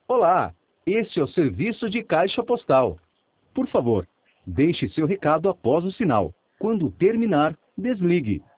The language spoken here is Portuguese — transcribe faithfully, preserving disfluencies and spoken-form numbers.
Olá, este é o serviço de caixa postal. Por favor, deixe seu recado após o sinal. Quando terminar, desligue.